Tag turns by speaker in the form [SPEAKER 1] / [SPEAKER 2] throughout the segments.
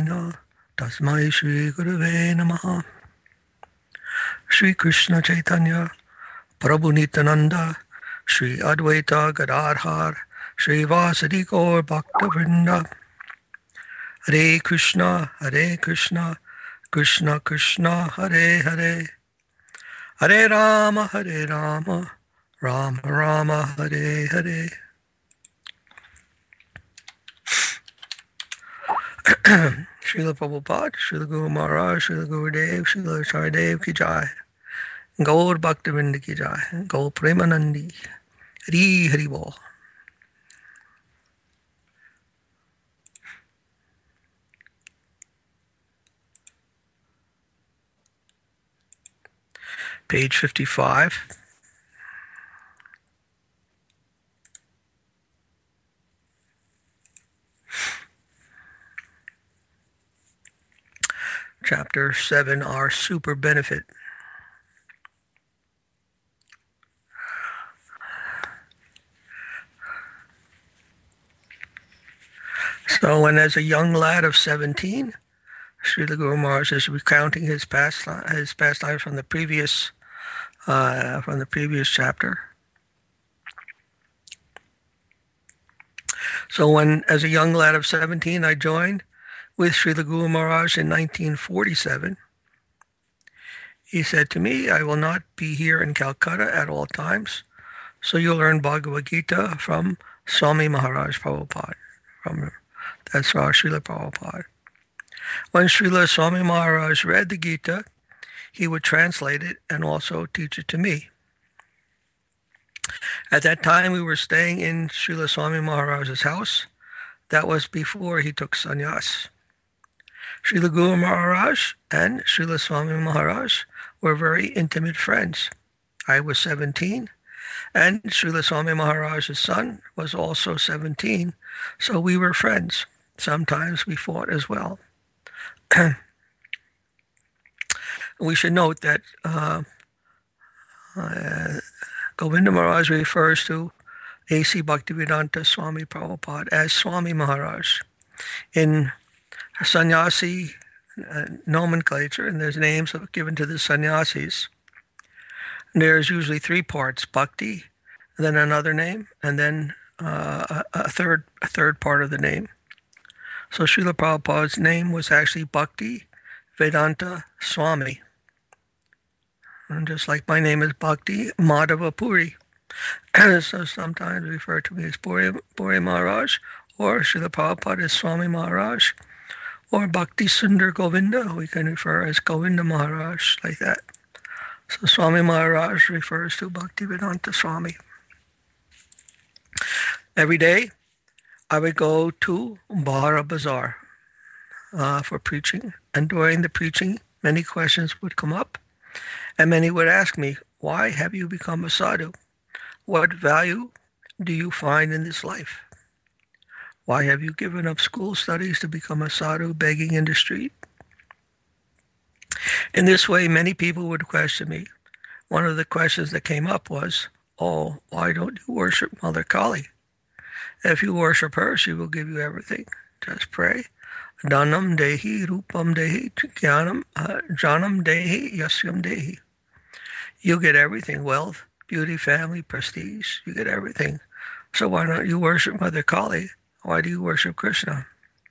[SPEAKER 1] Prajnana Tasmai Shri Gurave Namaha. Shri Krishna Chaitanya Prabhu Nityananda Shri Advaita Gadadhar Shri Vasadi Gaur Bhakta Vrinda. Hare Krishna Krishna Krishna Hare Hare, Hare Rama Rama Rama Hare Hare. Srila Prabhupada, Srila Guru Maharaj, Srila Gurudev, Srila Acharyadev ki jai. Gaur Bhaktivinoda ki jai. Gaur Premanandi. Hari Hari Bol. Page 55. Chapter 7, our super benefit. So when as a young lad of 17, Srila Guru Maharaj is recounting his pastime from the previous chapter. So when as a young lad of 17, I joined with Srila Guru Maharaj in 1947. He said to me, I will not be here in Calcutta at all times, so you'll learn Bhagavad Gita from Swami Maharaj Prabhupada. That's our Srila Prabhupada. When Srila Swami Maharaj read the Gita, he would translate it and also teach it to me. At that time, we were staying in Srila Swami Maharaj's house. That was before he took sannyas. Srila Guru Maharaj and Srila Swami Maharaj were very intimate friends. I was 17, and Srila Swami Maharaj's son was also 17, so we were friends. Sometimes we fought as well. We should note that Govinda Maharaj refers to A.C. Bhaktivedanta Swami Prabhupada as Swami Maharaj. In sannyasi nomenclature, and there's names given to the sannyasis, there's usually three parts: bhakti, then another name, and then a third part of the name. So Srila Prabhupada's name was actually Bhakti Vedanta Swami. And just like my name is Bhakti Madhava Puri. So sometimes referred to me as Puri Maharaj, or Srila Prabhupada as Swami Maharaj, or Bhakti Sundar Govinda, we can refer as Govinda Maharaj, like that. So Swami Maharaj refers to Bhakti Vedanta Swami. Every day, I would go to Bara Bazaar for preaching, and during the preaching, many questions would come up, and many would ask me, why have you become a sadhu? What value do you find in this life? Why have you given up school studies to become a sadhu begging in the street? In this way, many people would question me. One of the questions that came up was, oh, why don't you worship Mother Kali? If you worship her, she will give you everything. Just pray. Dhanam dehi, rupam dehi, jnanam janam dehi, yasyam dehi. You get everything: wealth, beauty, family, prestige. You get everything. So why don't you worship Mother Kali? Why do you worship Krishna?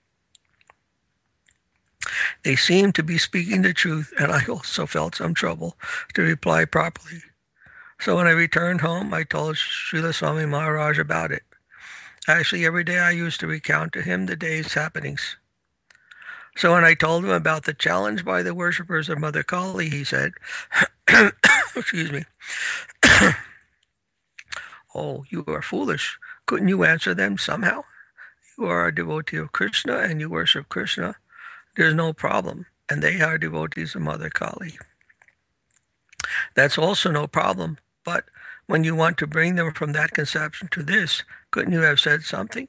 [SPEAKER 1] They seemed to be speaking the truth, and I also felt some trouble to reply properly. So when I returned home, I told Srila Swami Maharaj about it. Actually, every day I used to recount to him the day's happenings. So when I told him about the challenge by the worshippers of Mother Kali, he said, excuse me, oh, you are foolish. Couldn't you answer them somehow? You are a devotee of Krishna and you worship Krishna. There's no problem. And they are devotees of Mother Kali. That's also no problem. But when you want to bring them from that conception to this, couldn't you have said something?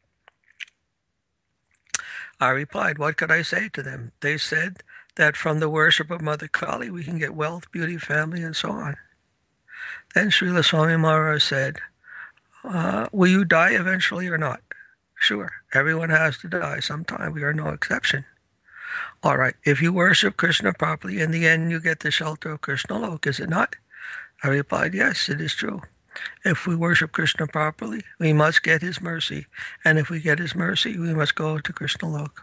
[SPEAKER 1] I replied, what could I say to them? They said that from the worship of Mother Kali, we can get wealth, beauty, family, and so on. Then Srila Swami Maharaj said, will you die eventually or not? Sure, everyone has to die sometime. We are no exception. All right, if you worship Krishna properly, in the end you get the shelter of Krishna Lok, is it not? I replied, yes, it is true. If we worship Krishna properly, we must get his mercy. And if we get his mercy, we must go to Krishna Lok.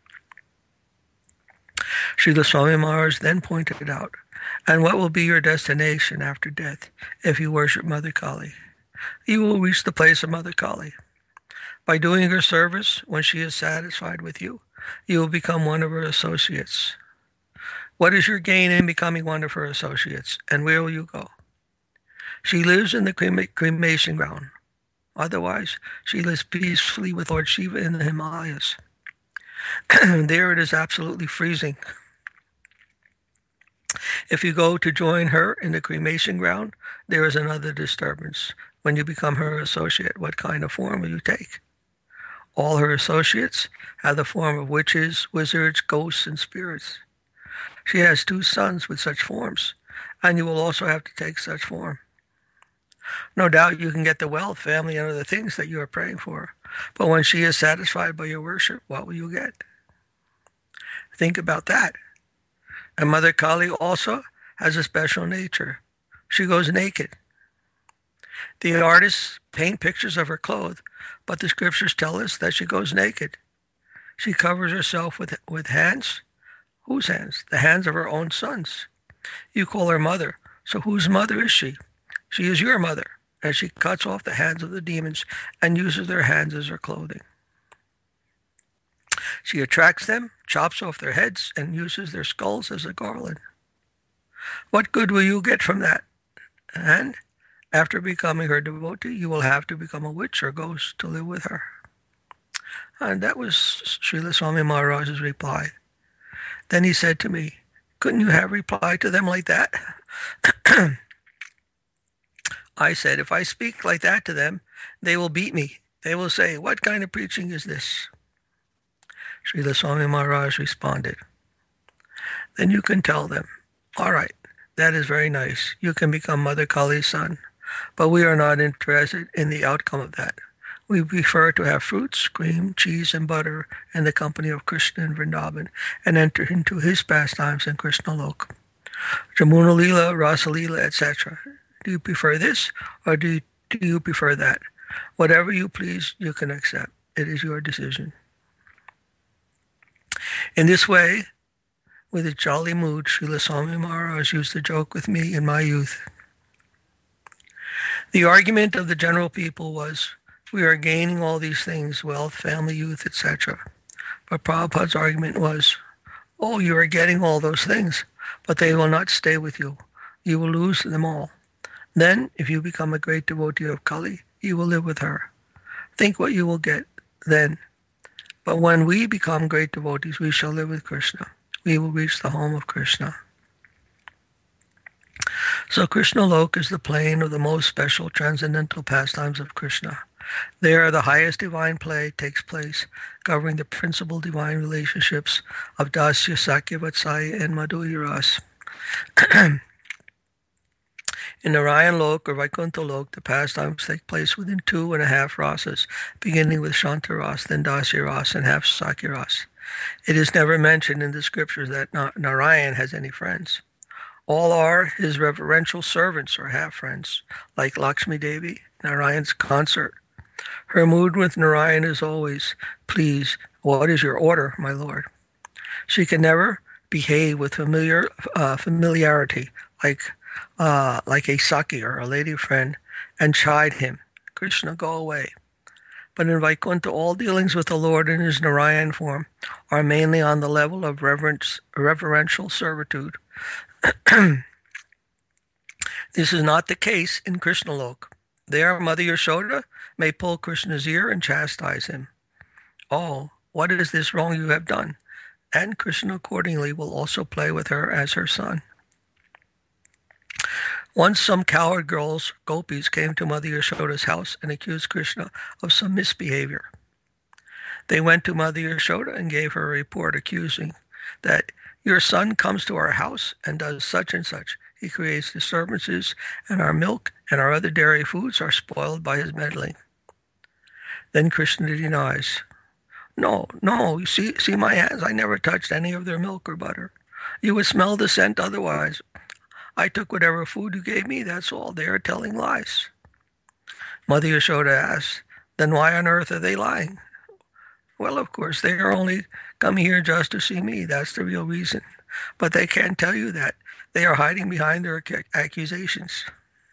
[SPEAKER 1] Srila Swami Maharaj then pointed out, and what will be your destination after death if you worship Mother Kali? You will reach the place of Mother Kali. By doing her service, when she is satisfied with you, you will become one of her associates. What is your gain in becoming one of her associates, and where will you go? She lives in the cremation ground. Otherwise, she lives peacefully with Lord Shiva in the Himalayas. There it is absolutely freezing. If you go to join her in the cremation ground, there is another disturbance. When you become her associate, what kind of form will you take? All her associates have the form of witches, wizards, ghosts, and spirits. She has 2 sons with such forms, and you will also have to take such form. No doubt you can get the wealth, family, and other things that you are praying for. But when she is satisfied by your worship, what will you get? Think about that. And Mother Kali also has a special nature. She goes naked. The artists paint pictures of her clothed, but the scriptures tell us that she goes naked. She covers herself with hands. Whose hands? The hands of her own sons. You call her mother. So whose mother is she? She is your mother, as she cuts off the hands of the demons and uses their hands as her clothing. She attracts them, chops off their heads, and uses their skulls as a garland. What good will you get from that? And after becoming her devotee, you will have to become a witch or ghost to live with her. And that was Srila Swami Maharaj's reply. Then he said to me, couldn't you have replied to them like that? I said, if I speak like that to them, they will beat me. They will say, what kind of preaching is this? Srila Swami Maharaj responded, then you can tell them, all right, that is very nice. You can become Mother Kali's son, but we are not interested in the outcome of that. We prefer to have fruits, cream, cheese, and butter in the company of Krishna in Vrindavan and enter into his pastimes in Krishna Lok. Jamuna Lila, Rasa Lila, etc. Do you prefer this, or do you prefer that? Whatever you please, you can accept. It is your decision. In this way, with a jolly mood, Srila Swami Maharaj used to joke with me in my youth. The argument of the general people was, we are gaining all these things, wealth, family, youth, etc. But Prabhupada's argument was, oh, you are getting all those things, but they will not stay with you. You will lose them all. Then, if you become a great devotee of Kali, you will live with her. Think what you will get then. But when we become great devotees, we shall live with Krishna. We will reach the home of Krishna. So Krishna Lok is the plane of the most special transcendental pastimes of Krishna. There the highest divine play takes place, covering the principal divine relationships of Dasya, Sakya, Vatsalya, and Madhurya Ras. In Narayan Lok or Vaikuntha Lok, the pastimes take place within 2.5 rasas, beginning with Shanta Ras, then Dasya Ras, and half Sakya Ras. It is never mentioned in the scriptures that Narayan has any friends. All are his reverential servants or half-friends, like Lakshmi Devi, Narayan's consort. Her mood with Narayan is always, please, what is your order, my lord? She can never behave with familiarity, like a Saki or a lady friend, and chide him. Krishna, go away. But in Vaikuntha, all dealings with the Lord in his Narayan form are mainly on the level of reverential servitude. This is not the case in Krishna Lok. There, Mother Yashoda may pull Krishna's ear and chastise him. Oh, what is this wrong you have done? And Krishna accordingly will also play with her as her son. Once some coward girls, gopis, came to Mother Yashoda's house and accused Krishna of some misbehavior. They went to Mother Yashoda and gave her a report accusing that your son comes to our house and does such and such. He creates disturbances, and our milk and our other dairy foods are spoiled by his meddling. Then Krishna denies, No, no, you see my hands? I never touched any of their milk or butter. You would smell the scent otherwise. I took whatever food you gave me, that's all. They are telling lies. Mother Yashoda asked, then why on earth are they lying? Well, of course, they are only coming here just to see me. That's the real reason. But they can't tell you that. They are hiding behind their accusations.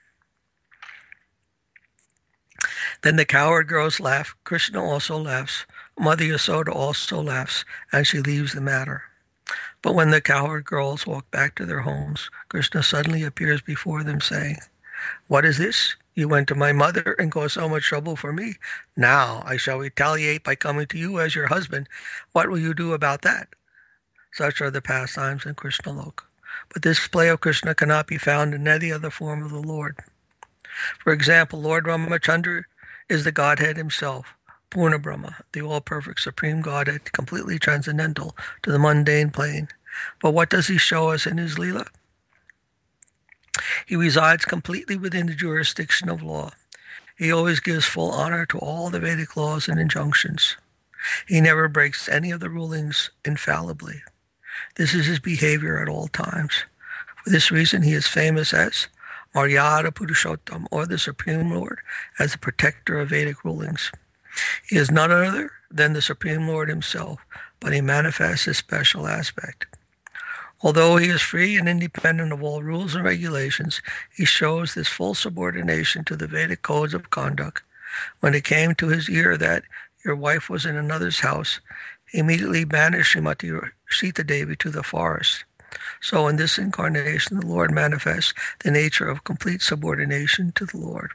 [SPEAKER 1] Then the coward girls laugh. Krishna also laughs. Mother Yasoda also laughs, and she leaves the matter. But when the coward girls walk back to their homes, Krishna suddenly appears before them, saying, what is this? You went to my mother and caused so much trouble for me. Now I shall retaliate by coming to you as your husband. What will you do about that? Such are the pastimes in Krishna Loka. But this play of Krishna cannot be found in any other form of the Lord. For example, Lord Ramachandra is the Godhead himself, Purna Brahma, the all-perfect Supreme Godhead, completely transcendental to the mundane plane. But what does he show us in his Leela? He resides completely within the jurisdiction of law. He always gives full honor to all the Vedic laws and injunctions. He never breaks any of the rulings infallibly. This is his behavior at all times. For this reason, he is famous as Maryada Purushottam, or the Supreme Lord, as the protector of Vedic rulings. He is none other than the Supreme Lord himself, but he manifests his special aspect. Although he is free and independent of all rules and regulations, he shows this full subordination to the Vedic codes of conduct. When it came to his ear that your wife was in another's house, he immediately banished Srimati Sita Devi to the forest. So in this incarnation, the Lord manifests the nature of complete subordination to the Lord.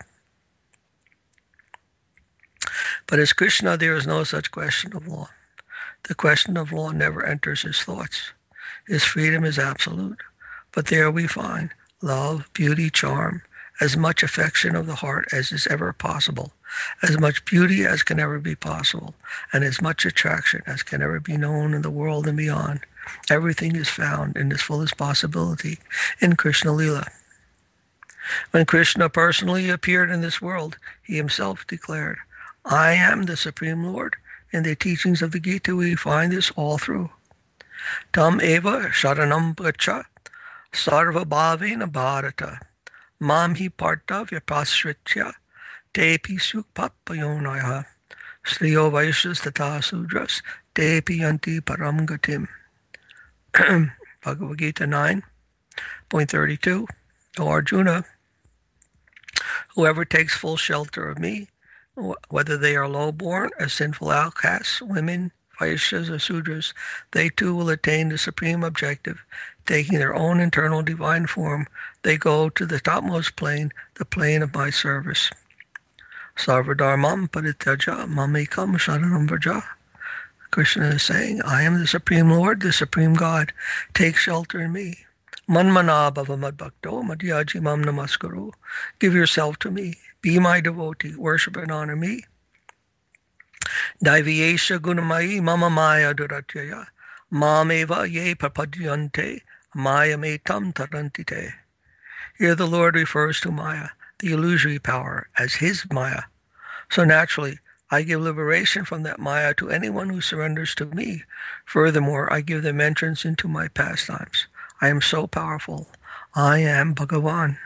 [SPEAKER 1] But as Krishna, there is no such question of law. The question of law never enters his thoughts. His freedom is absolute. But there we find love, beauty, charm, as much affection of the heart as is ever possible, as much beauty as can ever be possible, and as much attraction as can ever be known in the world and beyond. Everything is found in its fullest possibility in Krishna Lila. When Krishna personally appeared in this world, he himself declared, I am the Supreme Lord. In the teachings of the Gita, we find this all through. Tam eva sharanam pracha sarva bhavena bharata mam hi parta vyapasritya tepi sukpapayonaya sriyo vaishyas tata sudras tepi yanti param gatim. Bhagavad Gita 9.32. O Arjuna, whoever takes full shelter of me, whether they are low-born, as sinful outcasts, women, Vaishyas, or Sudras, they too will attain the supreme objective. Taking their own internal divine form, they go to the topmost plane, the plane of my service. Sarvadharmam parityaja mamekam sharanam vraja. Krishna is saying, I am the Supreme Lord, the Supreme God. Take shelter in me. Manmana bhava madbhakto madhyaji mam namaskaru. Give yourself to me. Be my devotee. Worship and honor me. Daiviyesha gunamayi mama maya duratyaya. Mameva ye prapadyante mayametam tarantite. Here the Lord refers to Maya, the illusory power, as his Maya. So naturally, I give liberation from that Maya to anyone who surrenders to me. Furthermore, I give them entrance into my pastimes. I am so powerful. I am Bhagavan.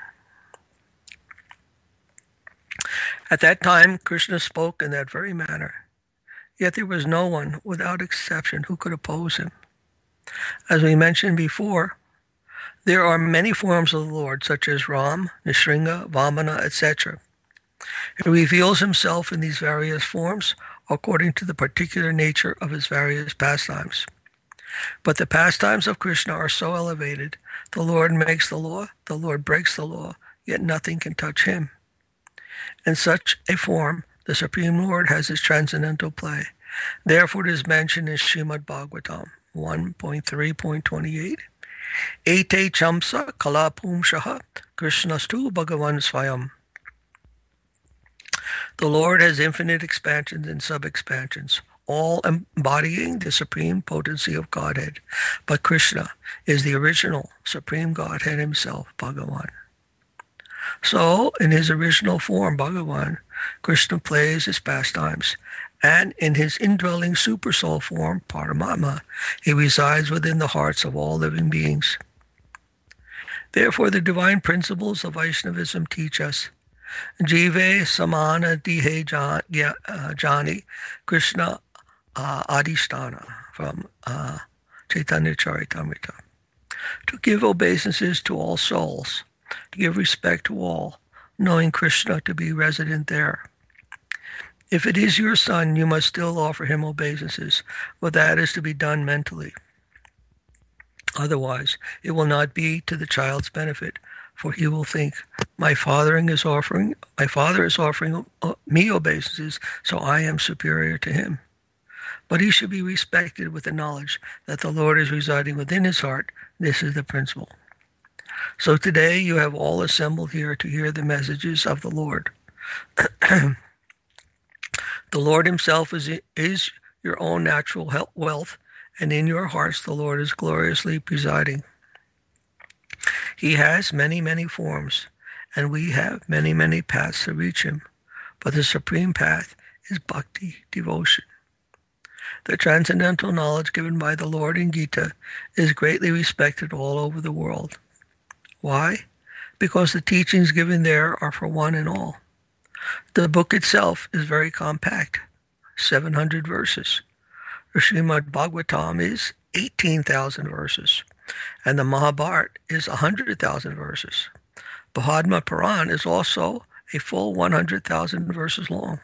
[SPEAKER 1] At that time, Krishna spoke in that very manner. Yet there was no one, without exception, who could oppose him. As we mentioned before, there are many forms of the Lord, such as Ram, Nrsimha, Vamana, etc. He reveals himself in these various forms according to the particular nature of his various pastimes. But the pastimes of Krishna are so elevated, the Lord makes the law, the Lord breaks the law, yet nothing can touch him. In such a form, the Supreme Lord has his transcendental play. Therefore it is mentioned in Srimad Bhagavatam 1.3.28. Ete chamsa kala pumshaha krishnastu bhagavan swayam. The Lord has infinite expansions and sub-expansions, all embodying the supreme potency of Godhead. But Krishna is the original supreme Godhead himself, Bhagavan. So, in his original form, Bhagavan, Krishna plays his pastimes And in his indwelling supersoul form, Paramatma, he resides within the hearts of all living beings. Therefore, the divine principles of Vaishnavism teach us Jive Samana Dihe Jani Krishna Adhisthana from Chaitanya Charitamrita. To give obeisances to all souls, to give respect to all, knowing Krishna to be resident there. If it is your son, you must still offer him obeisances, but that is to be done mentally. Otherwise, it will not be to the child's benefit, for he will think, my father is offering me obeisances, so I am superior to him. But he should be respected with the knowledge that the Lord is residing within his heart. This is the principle. So today you have all assembled here to hear the messages of the Lord. The Lord himself is your own natural wealth, and in your hearts the Lord is gloriously presiding. He has many, many forms, and we have many, many paths to reach him, but the supreme path is bhakti, devotion. The transcendental knowledge given by the Lord in Gita is greatly respected all over the world. Why? Because the teachings given there are for one and all. The book itself is very compact, 700 verses. The Srimad Bhagavatam is 18,000 verses, and the Mahabharata is 100,000 verses. Bhagavad Puran is also a full 100,000 verses long.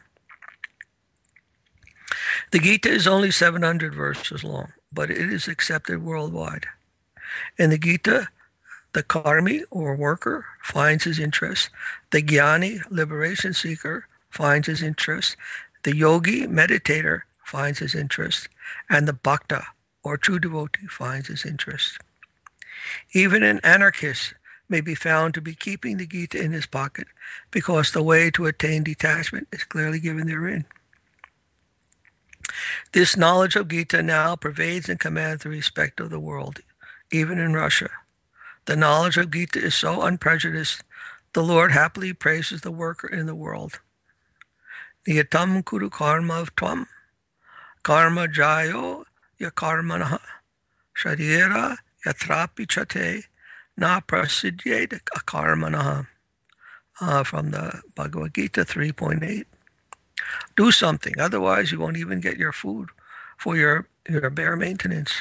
[SPEAKER 1] The Gita is only 700 verses long, but it is accepted worldwide. In the Gita, the karmi, or worker, finds his interest. The jnani, liberation seeker, finds his interest. The yogi, meditator, finds his interest. And the bhakta, or true devotee, finds his interest. Even an anarchist may be found to be keeping the Gita in his pocket, because the way to attain detachment is clearly given therein. This knowledge of Gita now pervades and commands the respect of the world, even in Russia. The knowledge of Gita is so unprejudiced, the Lord happily praises the worker in the world. Niyatam kuru karma tvam, karma jayo ya karmanaha, sharira yatrapi chate, na prasidyed akarmanaha. From the Bhagavad Gita 3.8. Do something, otherwise you won't even get your food for your bare maintenance.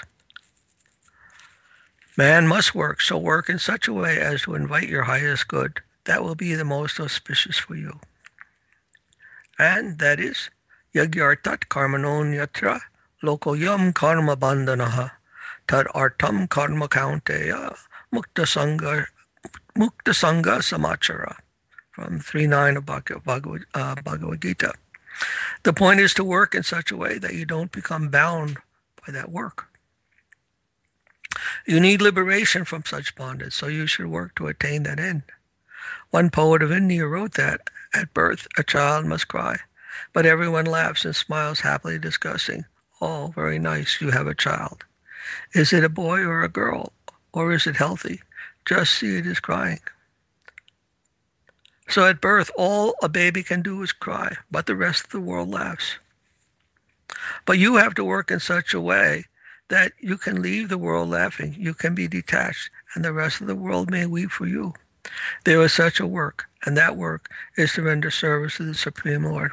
[SPEAKER 1] Man must work, so work in such a way as to invite your highest good. That will be the most auspicious for you. And that is, yagyartat karmanon yatra lokoyam karma bandhanaha tad artam karma kaunteya mukta sangha samachara from 3.9 of Bhagavad Gita. The point is to work in such a way that you don't become bound by that work. You need liberation from such bondage, so you should work to attain that end. One poet of India wrote that, at birth, a child must cry, but everyone laughs and smiles happily, discussing, oh, very nice, you have a child. Is it a boy or a girl, or is it healthy? Just see it is crying. So at birth, all a baby can do is cry, but the rest of the world laughs. But you have to work in such a way that you can leave the world laughing. You can be detached, and the rest of the world may weep for you. There is such a work, and that work is to render service to the Supreme Lord.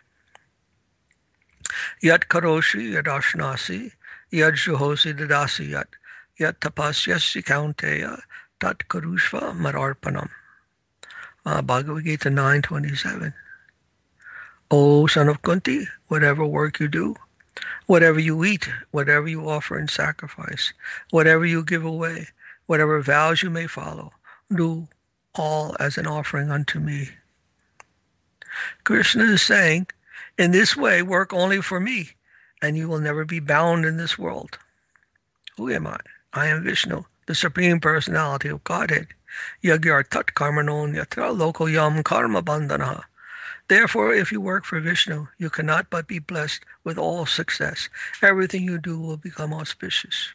[SPEAKER 1] Yat karoshi yad ashnasi, yad juhosi dadasi yat tapasyasi kaunteya, tat karushva mararpanam. Bhagavad Gita 9:27. O son of Kunti, whatever work you do, whatever you eat, whatever you offer in sacrifice, whatever you give away, whatever vows you may follow, do all as an offering unto me. Krishna is saying, in this way, work only for me, and you will never be bound in this world. Who am I? I am Vishnu, the Supreme Personality of Godhead. Yagyartat karmanon yatra lokoyam karma bandhanaha. Therefore, if you work for Vishnu, you cannot but be blessed with all success. Everything you do will become auspicious.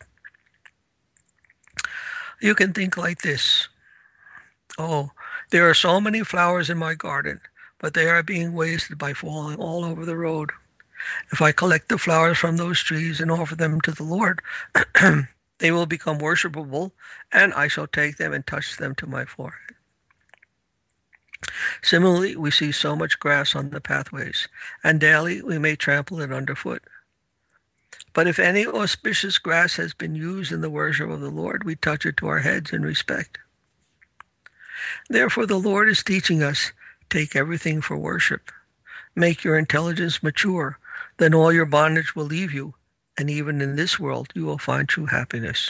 [SPEAKER 1] You can think like this. Oh, there are so many flowers in my garden, but they are being wasted by falling all over the road. If I collect the flowers from those trees and offer them to the Lord, they will become worshipable, and I shall take them and touch them to my forehead. Similarly, we see so much grass on the pathways, and daily we may trample it underfoot. But if any auspicious grass has been used in the worship of the Lord, we touch it to our heads in respect. Therefore, the Lord is teaching us, take everything for worship. Make your intelligence mature, then all your bondage will leave you, and even in this world you will find true happiness.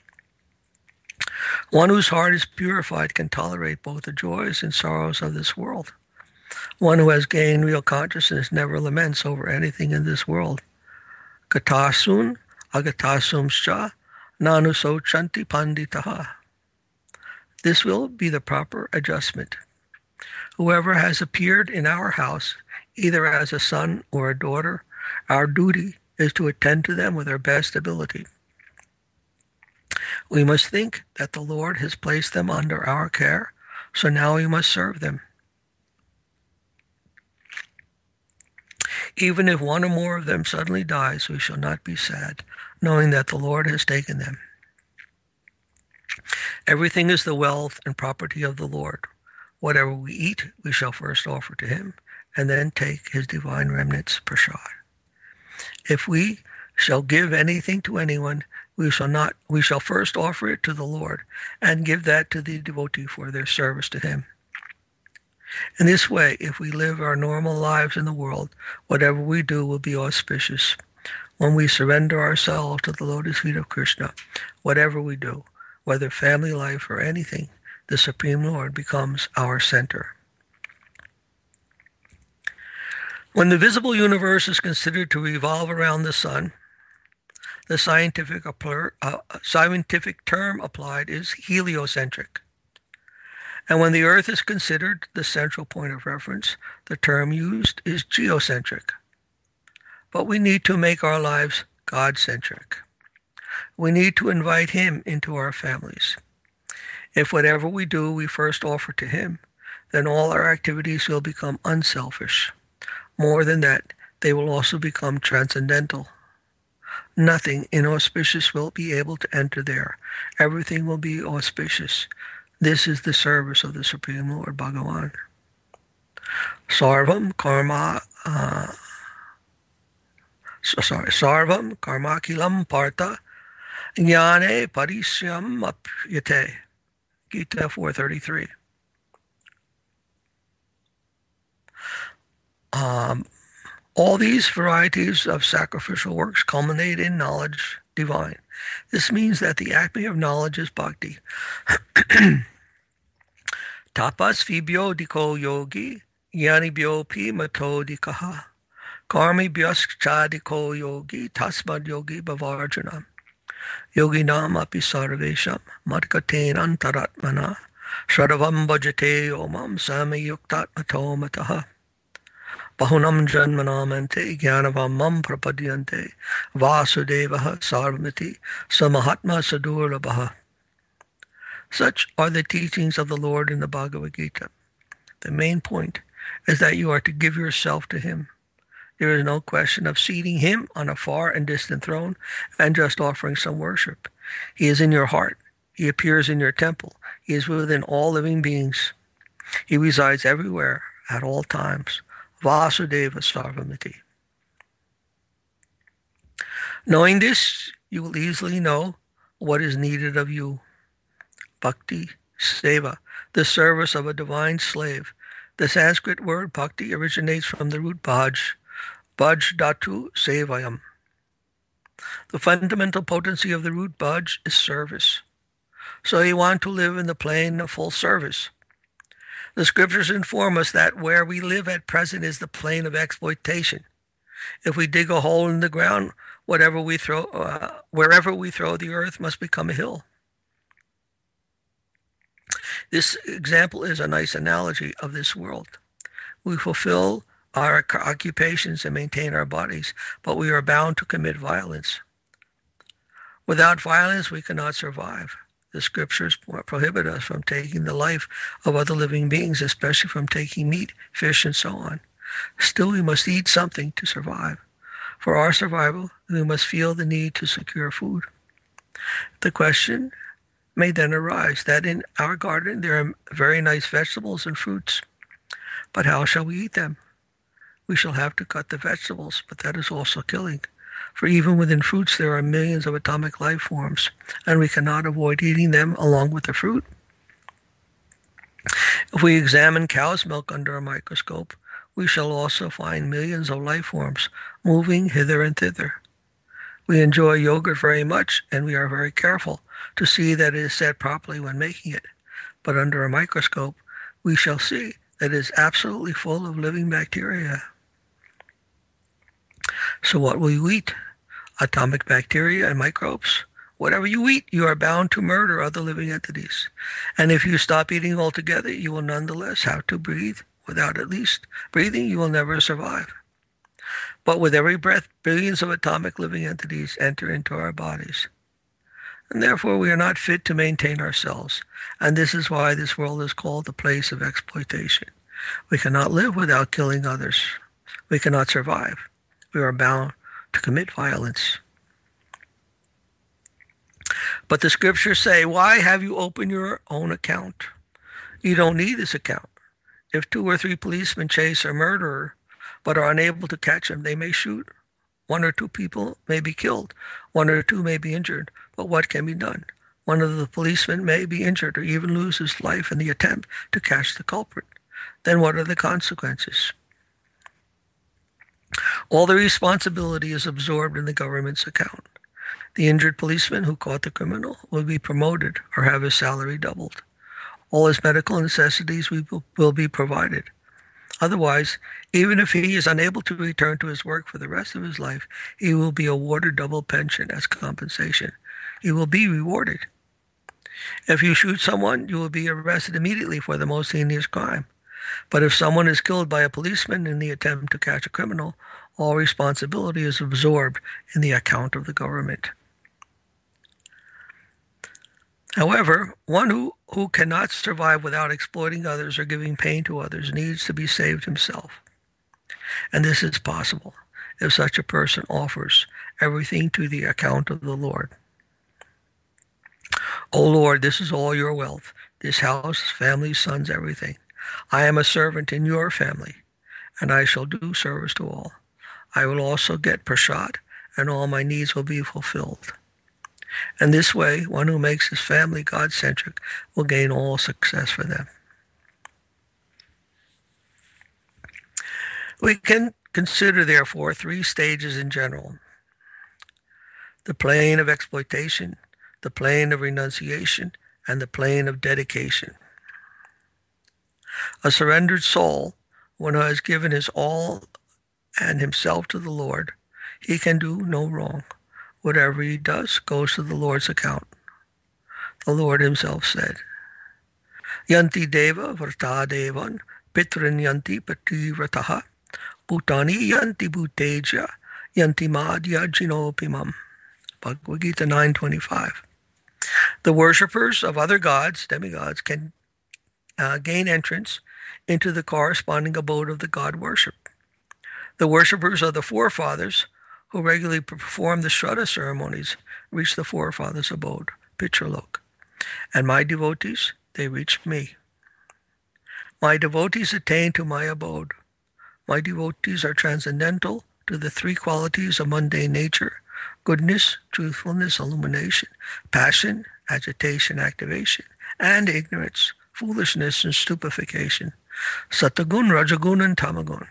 [SPEAKER 1] One whose heart is purified can tolerate both the joys and sorrows of this world. One who has gained real consciousness never laments over anything in this world. Gatasun agatasumscha nanusochanti panditaha. This will be the proper adjustment. Whoever has appeared in our house, either as a son or a daughter, our duty is to attend to them with our best ability. We must think that the Lord has placed them under our care, so now we must serve them. Even if one or more of them suddenly dies, we shall not be sad, knowing that the Lord has taken them. Everything is the wealth and property of the Lord. Whatever we eat, we shall first offer to him, and then take his divine remnants, prashad. If we shall give anything to anyone, we shall first offer it to the Lord, and give that to the devotee for their service to him. In this way, if we live our normal lives in the world, whatever we do will be auspicious. When we surrender ourselves to the lotus feet of Krishna, whatever we do, whether family life or anything, the Supreme Lord becomes our center. When the visible universe is considered to revolve around the sun, the scientific term applied is heliocentric. And when the earth is considered the central point of reference, the term used is geocentric. But we need to make our lives God-centric. We need to invite him into our families. If whatever we do, we first offer to him, then all our activities will become unselfish. More than that, they will also become transcendental. Nothing inauspicious will be able to enter there. Everything will be auspicious. This is the service of the Supreme Lord Bhagavan. Sarvam karmakilam partha jnane parisyam apyate. Gita 4:33. All these varieties of sacrificial works culminate in knowledge divine. This means that the acme of knowledge is bhakti. Tapas vibhyo diko yogi, yanibhyo pi matodikaha. Karmi bhyaschadiko yogi, tasmad yogi bhavarjana. Yoginam api sarvesham, madkaten antaratmana, shraddhavam bhajate omam samayuktat matomataha. Bahunam janmanamante jnanavam prapadyante vasudevaha sarvamiti samahatma sadurlabhaha. Such are the teachings of the Lord in the Bhagavad Gita. The main point is that you are to give yourself to him. There is no question of seating him on a far and distant throne and just offering some worship. He is in your heart. He appears in your temple. He is within all living beings. He resides everywhere at all times. Vasudeva Sarvamiti. Knowing this, you will easily know what is needed of you. Bhakti Seva, the service of a divine slave. The Sanskrit word bhakti originates from the root bhaj dhatu sevayam. The fundamental potency of the root bhaj is service. So you want to live in the plane of full service. The scriptures inform us that where we live at present is the plane of exploitation. If we dig a hole in the ground, wherever we throw the earth must become a hill. This example is a nice analogy of this world. We fulfill our occupations and maintain our bodies, but we are bound to commit violence. Without violence, we cannot survive. The scriptures prohibit us from taking the life of other living beings, especially from taking meat, fish, and so on. Still, we must eat something to survive. For our survival, we must feel the need to secure food. The question may then arise that in our garden there are very nice vegetables and fruits, but how shall we eat them? We shall have to cut the vegetables, but that is also killing. For even within fruits there are millions of atomic life forms, and we cannot avoid eating them along with the fruit. If we examine cow's milk under a microscope, we shall also find millions of life forms moving hither and thither. We enjoy yogurt very much, and we are very careful to see that it is set properly when making it. But under a microscope, we shall see that it is absolutely full of living bacteria. So what will you eat? Atomic bacteria and microbes? Whatever you eat, you are bound to murder other living entities. And if you stop eating altogether, you will nonetheless have to breathe. Without at least breathing, you will never survive. But with every breath, billions of atomic living entities enter into our bodies. And therefore we are not fit to maintain ourselves. And this is why this world is called the place of exploitation. We cannot live without killing others. We cannot survive. We are bound to commit violence. But the scriptures say, why have you opened your own account? You don't need this account. If 2 or 3 policemen chase a murderer, but are unable to catch him, they may shoot. 1 or 2 people may be killed. 1 or 2 may be injured. But what can be done? One of the policemen may be injured or even lose his life in the attempt to catch the culprit. Then what are the consequences? All the responsibility is absorbed in the government's account. The injured policeman who caught the criminal will be promoted or have his salary doubled. All his medical necessities will be provided. Otherwise, even if he is unable to return to his work for the rest of his life, he will be awarded double pension as compensation. He will be rewarded. If you shoot someone, you will be arrested immediately for the most heinous crime. But if someone is killed by a policeman in the attempt to catch a criminal, all responsibility is absorbed in the account of the government. However, one who cannot survive without exploiting others or giving pain to others needs to be saved himself. And this is possible if such a person offers everything to the account of the Lord. O Lord, this is all your wealth, this house, family, sons, everything. I am a servant in your family, and I shall do service to all. I will also get prashad, and all my needs will be fulfilled. And this way, one who makes his family God-centric will gain all success for them. We can consider, therefore, 3 stages in general. The plane of exploitation, the plane of renunciation, and the plane of dedication. A surrendered soul, one who has given his all and himself to the Lord, he can do no wrong. Whatever he does goes to the Lord's account. The Lord himself said, Yanti deva vrta devan pitrin yanti pativrataha bhutani yanti bhuteja yanti madhya jinopimam. Bhagavad Gita 9:25. The worshippers of other gods, demigods, can gain entrance into the corresponding abode of the god worship. The worshippers of the forefathers who regularly perform the Shraddha ceremonies reach the forefathers' abode, Pitralok. And my devotees, they reach me. My devotees attain to my abode. My devotees are transcendental to the 3 qualities of mundane nature: goodness, truthfulness, illumination, passion, agitation, activation, and ignorance, foolishness, and stupefaction, satagun, rajagun, and tamagun.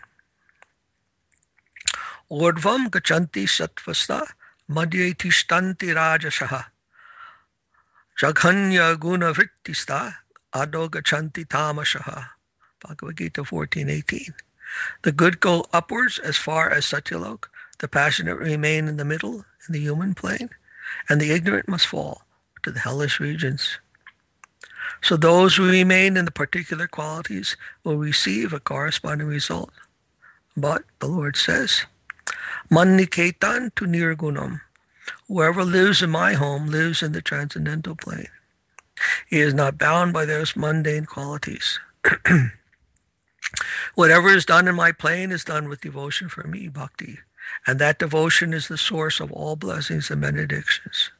[SPEAKER 1] Urdvam gachanti satvasta madhye tishtanti rajashaha jaghanya guna vrittista ado gachanti tamashaha. Bhagavad Gita 14:18. The good go upwards as far as Satyalok, the passionate remain in the middle, in the human plane, and the ignorant must fall to the hellish regions. So those who remain in the particular qualities will receive a corresponding result. But the Lord says, Manniketan tu nirgunam. Whoever lives in my home lives in the transcendental plane. He is not bound by those mundane qualities. Whatever is done in my plane is done with devotion for me, bhakti, and that devotion is the source of all blessings and benedictions.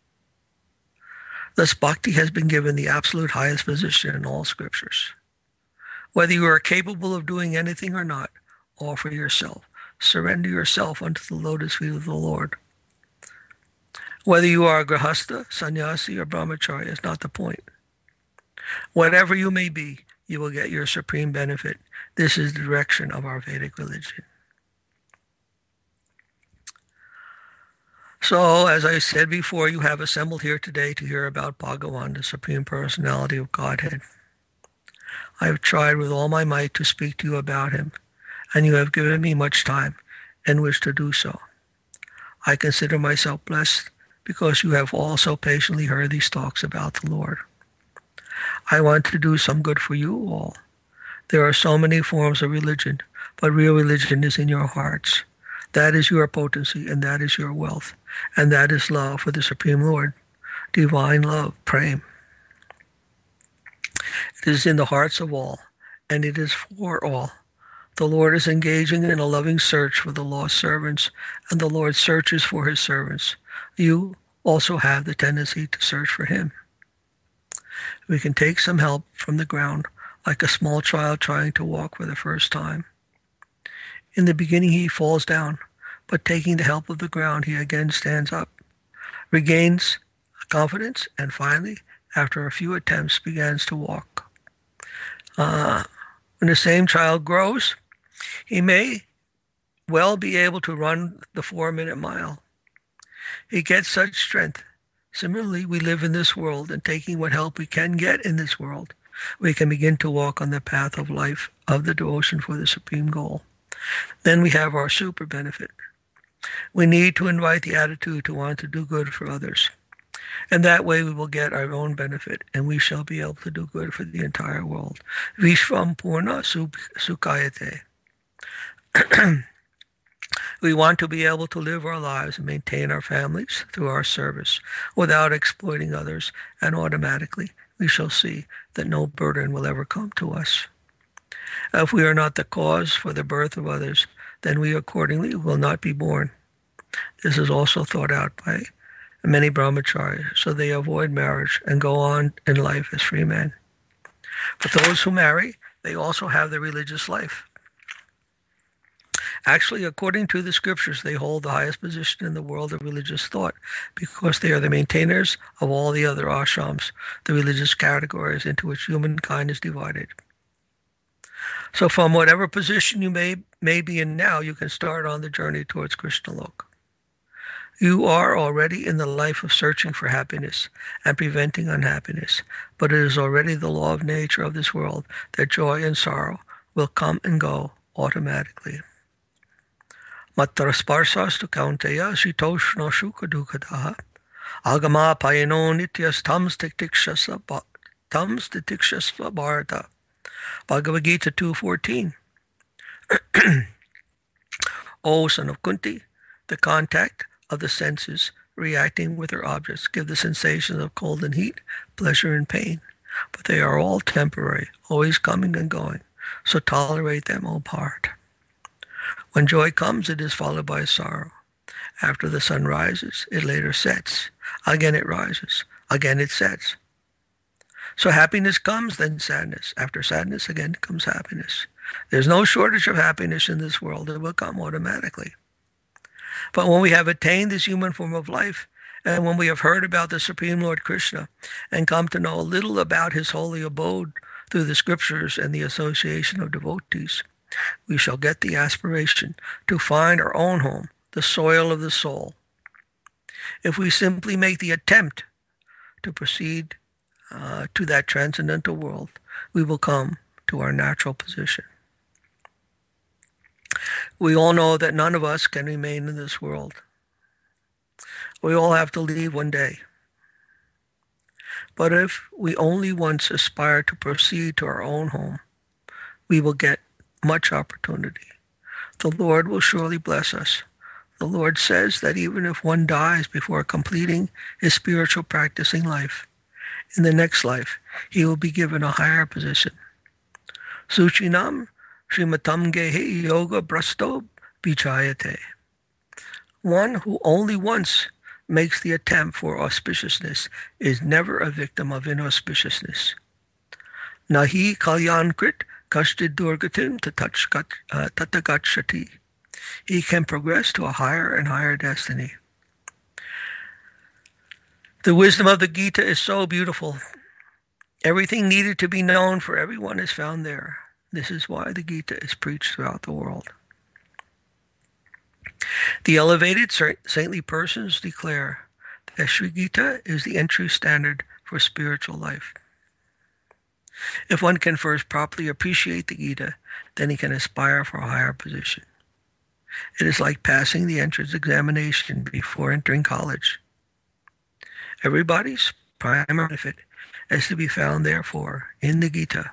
[SPEAKER 1] Thus, bhakti has been given the absolute highest position in all scriptures. Whether you are capable of doing anything or not, offer yourself. Surrender yourself unto the lotus feet of the Lord. Whether you are a grihastha, sannyasi, or brahmacharya is not the point. Whatever you may be, you will get your supreme benefit. This is the direction of our Vedic religion. So, as I said before, you have assembled here today to hear about Bhagavan, the Supreme Personality of Godhead. I have tried with all my might to speak to you about him, and you have given me much time and wish to do so. I consider myself blessed because you have also patiently heard these talks about the Lord. I want to do some good for you all. There are so many forms of religion, but real religion is in your hearts. That is your potency, and that is your wealth, and that is love for the Supreme Lord, divine love, prem. It is in the hearts of all, and it is for all. The Lord is engaging in a loving search for the lost servants, and the Lord searches for his servants. You also have the tendency to search for him. We can take some help from the ground, like a small child trying to walk for the first time. In the beginning he falls down, but taking the help of the ground, he again stands up, regains confidence, and finally, after a few attempts, begins to walk. When the same child grows, he may well be able to run the 4-minute mile. He gets such strength. Similarly, we live in this world, and taking what help we can get in this world, we can begin to walk on the path of life, of the devotion for the supreme goal. Then we have our super benefit. We need to invite the attitude to want to do good for others. And that way we will get our own benefit, and we shall be able to do good for the entire world. Vishvam Purna Sukhayate. We want to be able to live our lives and maintain our families through our service without exploiting others, and automatically we shall see that no burden will ever come to us. If we are not the cause for the birth of others, then we accordingly will not be born. This is also thought out by many brahmacharyas, so they avoid marriage and go on in life as free men. But those who marry, they also have the religious life. Actually, according to the scriptures, they hold the highest position in the world of religious thought because they are the maintainers of all the other ashrams, the religious categories into which humankind is divided. So from whatever position you may be in now, you can start on the journey towards Krishna Loka. You are already in the life of searching for happiness and preventing unhappiness, but it is already the law of nature of this world that joy and sorrow will come and go automatically. Matra sparsastu kaunteya shitoshno shuka dukkadaha agama payano nityas tams titikshasva bharata. Bhagavad Gita 2:14. O son of Kunti, the contact of the senses reacting with their objects give the sensations of cold and heat, pleasure and pain, but they are all temporary, always coming and going, so tolerate them, O Bharat. When joy comes, it is followed by sorrow. After the sun rises, it later sets. Again it rises. Again it sets. So happiness comes, then sadness. After sadness, again comes happiness. There's no shortage of happiness in this world. It will come automatically. But when we have attained this human form of life, and when we have heard about the Supreme Lord Krishna, and come to know a little about his holy abode through the scriptures and the association of devotees, we shall get the aspiration to find our own home, the soil of the soul. If we simply make the attempt to proceed to that transcendental world, we will come to our natural position. We all know that none of us can remain in this world. We all have to leave one day. But if we only once aspire to proceed to our own home, we will get much opportunity. The Lord will surely bless us. The Lord says that even if one dies before completing his spiritual practicing life, in the next life, he will be given a higher position. Suchinam Srimatam Gehe Yoga Brasto Bichayate. One who only once makes the attempt for auspiciousness is never a victim of inauspiciousness. Nahi kalyankrit kashtit durgatim tatagachati. He can progress to a higher and higher destiny. The wisdom of the Gita is so beautiful. Everything needed to be known for everyone is found there. This is why the Gita is preached throughout the world. The elevated saintly persons declare that Sri Gita is the entry standard for spiritual life. If one can first properly appreciate the Gita, then he can aspire for a higher position. It is like passing the entrance examination before entering college. Everybody's primary benefit is to be found, therefore, in the Gita.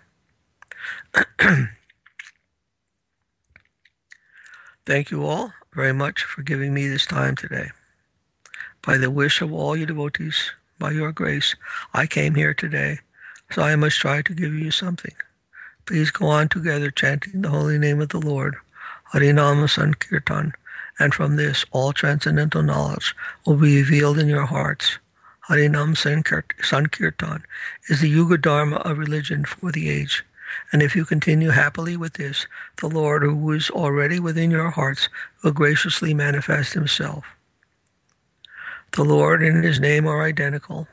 [SPEAKER 1] Thank you all very much for giving me this time today. By the wish of all you devotees, by your grace, I came here today, so I must try to give you something. Please go on together chanting the holy name of the Lord, Harinama Sankirtan, and from this all transcendental knowledge will be revealed in your hearts. Harinam Sankirtan is the Yuga Dharma of religion for the age. And if you continue happily with this, the Lord, who is already within your hearts, will graciously manifest himself. The Lord and his name are identical.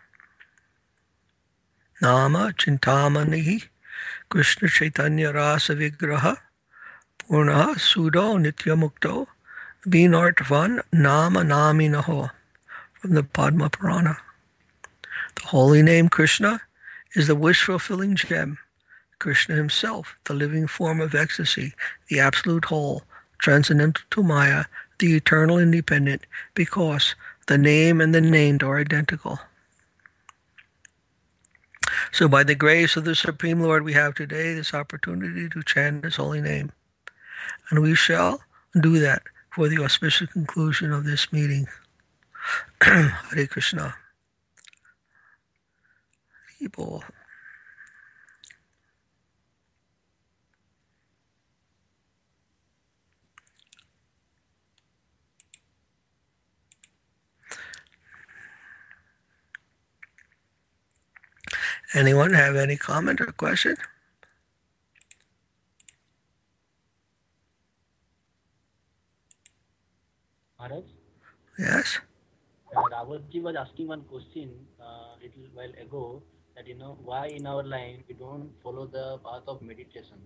[SPEAKER 1] Nama Chintamani Krishna Chaitanya Rasa Vigraha Purna Sudo Nitya Mukto Vinartvan Nama Naminaho, from the Padma Purana. The holy name Krishna is the wish-fulfilling gem. Krishna himself, the living form of ecstasy, the absolute whole, transcendental to Maya, the eternal independent, because the name and the named are identical. So by the grace of the Supreme Lord, we have today this opportunity to chant his holy name. And we shall do that for the auspicious conclusion of this meeting. Hare Krishna. People. Anyone have any comment or question?
[SPEAKER 2] Maharaj,
[SPEAKER 1] Yes?
[SPEAKER 2] Rawatji was asking one question little while ago that why in our line we don't follow the path of meditation.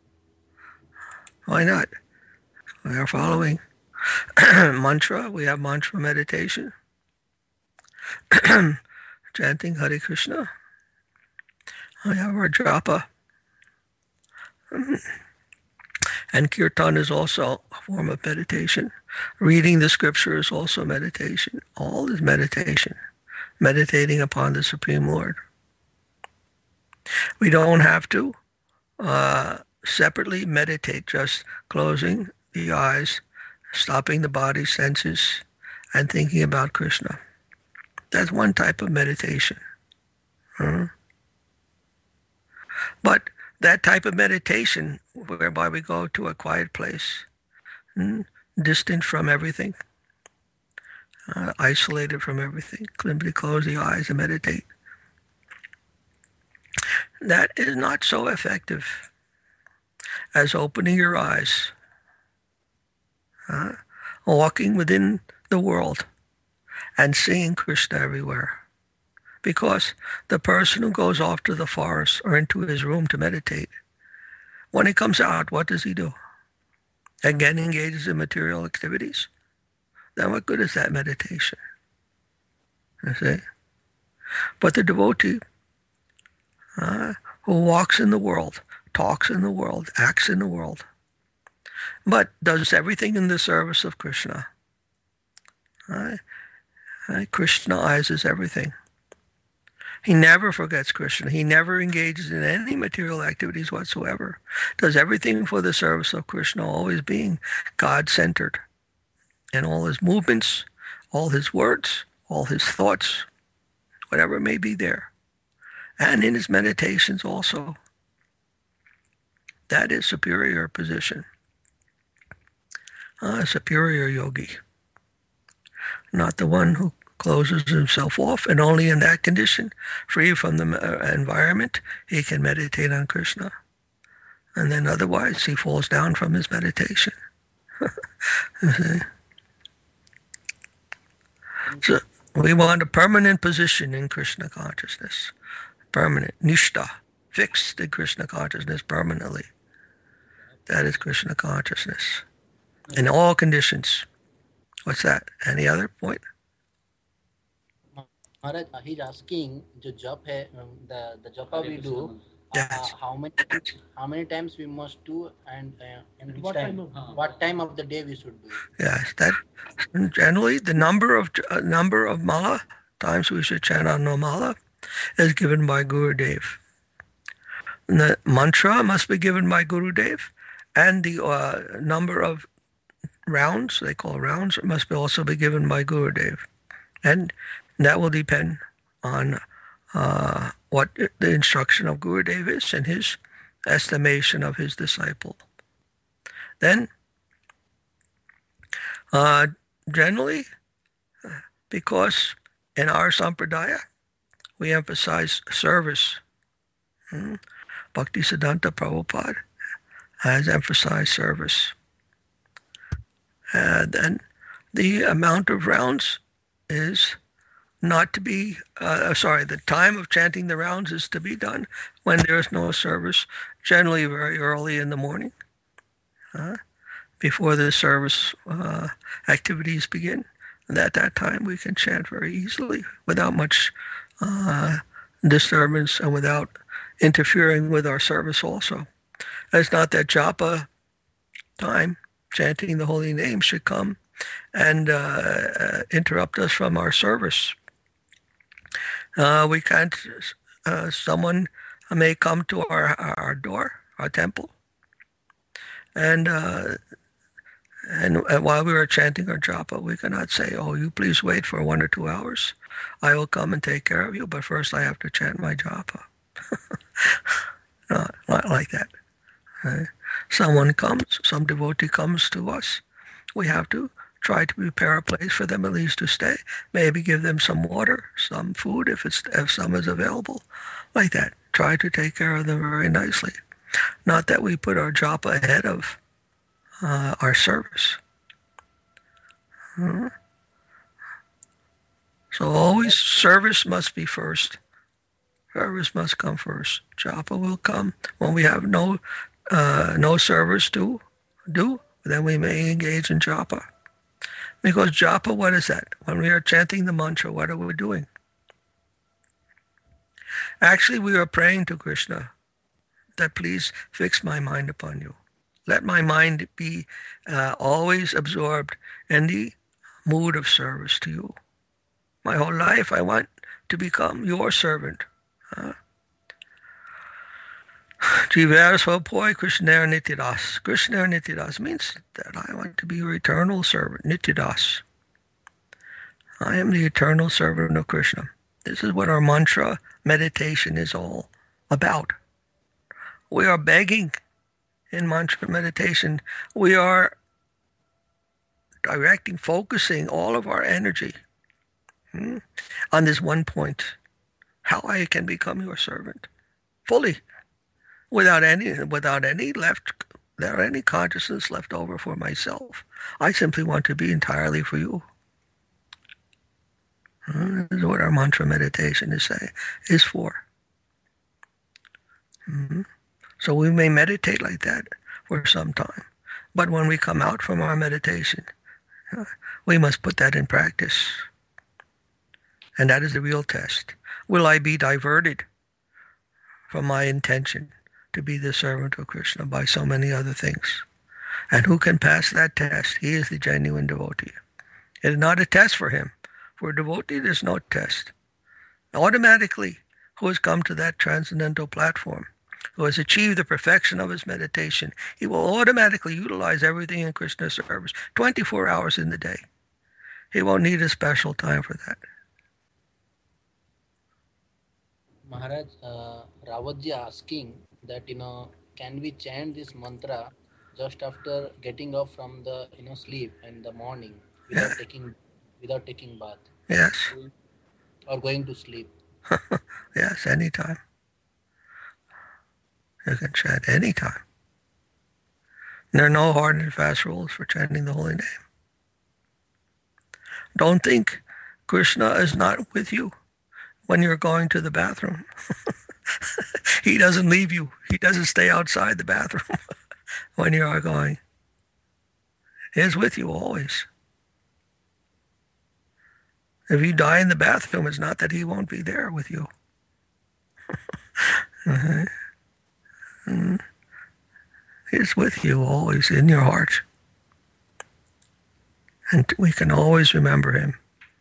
[SPEAKER 1] Why not? We are following mantra. We have mantra meditation. Chanting Hare Krishna. We have our japa. And kirtan is also a form of meditation. Reading the scripture is also meditation. All is meditation. Meditating upon the Supreme Lord. We don't have to separately meditate, just closing the eyes, stopping the body senses, and thinking about Krishna. That's one type of meditation. But that type of meditation, whereby we go to a quiet place, distant from everything, isolated from everything, simply close the eyes and meditate. That is not so effective as opening your eyes, walking within the world and seeing Krishna everywhere. Because the person who goes off to the forest or into his room to meditate, when he comes out, what does he do? Again engages in material activities? Then what good is that meditation? You see? But the devotee who walks in the world, talks in the world, acts in the world, but does everything in the service of Krishna. Krishnaizes everything. He never forgets Krishna. He never engages in any material activities whatsoever. Does everything for the service of Krishna, always being God-centered. And all his movements, all his words, all his thoughts, whatever may be there. And in his meditations also. That is superior position. Superior yogi. not the one who closes himself off, and only in that condition, free from the environment, he can meditate on Krishna. And then otherwise, he falls down from his meditation. So we want a permanent position in Krishna consciousness. Permanent. Nishta. Fixed in Krishna consciousness permanently. That is Krishna consciousness. In all conditions. What's that? Any other point?
[SPEAKER 2] Maharaj, he's asking, the japa hai, the japa we do,
[SPEAKER 1] Yes.
[SPEAKER 2] how many times we must do, and which time? What time of the day we should do?
[SPEAKER 1] Yes. That generally the number of mala times we should chant on no mala is given by Gurudev. And the mantra must be given by Gurudev, and the number of rounds, they call rounds, must also be given by Gurudev. And that will depend on what the instruction of Gurudev is and his estimation of his disciple. Then, generally, because in our sampradaya, we emphasize service. Bhaktisiddhanta Prabhupada has emphasized service. Then the amount of rounds is not to be, the time of chanting the rounds is to be done when there is no service, generally very early in the morning, before the service activities begin. And at that time, we can chant very easily without much disturbance and without interfering with our service also. It's not that japa time, chanting the holy name, should come and interrupt us from our service. We can't, someone may come to our door, our temple, and while we are chanting our japa, we cannot say, "Oh, you please wait for 1 or 2 hours. I will come and take care of you, but first I have to chant my japa." Not like that. Someone comes, some devotee comes to us. We have to try to prepare a place for them at least to stay. Maybe give them some water, some food if some is available, like that. Try to take care of them very nicely. Not that we put our japa ahead of our service. So always service must be first. Service must come first. Japa will come when we have no service to do. Then we may engage in japa. Because japa, what is that? When we are chanting the mantra, what are we doing? Actually, we are praying to Krishna that please fix my mind upon you. Let my mind be always absorbed in the mood of service to you. My whole life, I want to become your servant. Jivara Svapoi Krishna Nityadas. Krishna Nityadas means that I want to be your eternal servant, Nityadas. I am the eternal servant of Krishna. This is what our mantra meditation is all about. We are begging in mantra meditation. We are directing, focusing all of our energy on this one point. How I can become your servant fully, without any consciousness left over for myself. I simply want to be entirely for you. This is what our mantra meditation is for. So we may meditate like that for some time, but when we come out from our meditation, we must put that in practice. And that is the real test. Will I be diverted from my intention to be the servant of Krishna by so many other things? And who can pass that test? He is the genuine devotee. It is not a test for him. For a devotee, there's no test. Automatically, who has come to that transcendental platform, who has achieved the perfection of his meditation, he will automatically utilize everything in Krishna's service 24 hours in the day. He won't need a special time for that.
[SPEAKER 2] Maharaj, Rawatji asking that, can we chant this mantra just after getting up from the, sleep in the morning without taking? without taking bath.
[SPEAKER 1] Yes.
[SPEAKER 2] Or going to sleep.
[SPEAKER 1] Yes, anytime. You can chant anytime. There are no hard and fast rules for chanting the holy name. Don't think Krishna is not with you when you're going to the bathroom. He doesn't leave you. He doesn't stay outside the bathroom when you are going. He is with you always. If you die in the bathroom, it's not that he won't be there with you. He's with you always in your heart. And we can always remember him.